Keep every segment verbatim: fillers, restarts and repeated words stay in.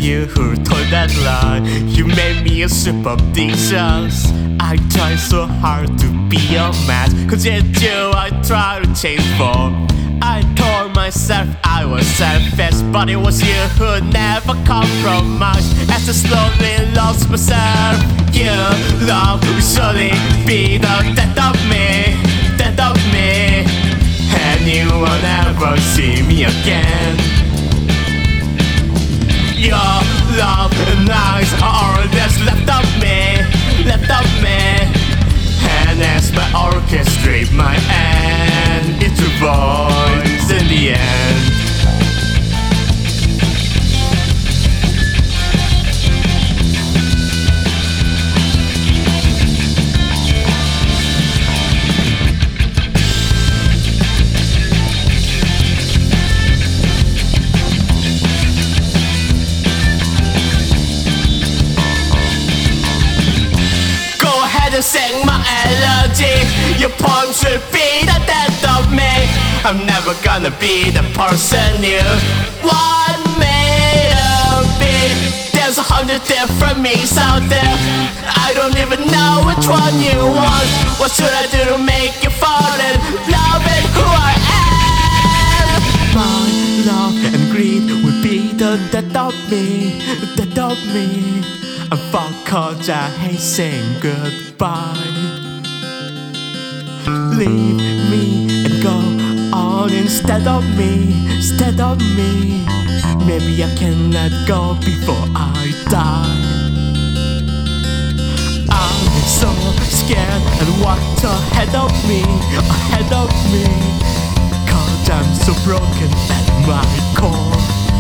you who told that lie. You made me a soup of dishes. I tried so hard to be your match, cause it's you I tried to change for. I told myself I was selfish, but it was you who never compromised. As I slowly lost myself, you love will surely be the death of me, death of me, and you will never see me again. Your love and lies are all that's left of me, left of me, and as my orchestrate my end, it's your voice in the end. Sing my elegy. Your poem should be the death of me. I'm never gonna be the person you want me to be. There's a hundred different me's out there. I don't even know which one you want. What should I do to make you fall in love with who I am? My love and greed will be the death of me, the death of me. I'm fuck cause I hate saying goodbye. Leave me and go on instead of me, instead of me. Maybe I can let go before I die. I'm so scared and what's ahead of me, ahead of me. Cause I'm so broken at my core.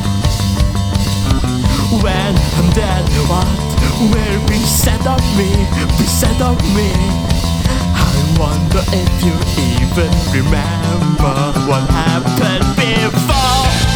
When I'm dead, what will be said of me, be said of me? I wonder if you even remember what happened before.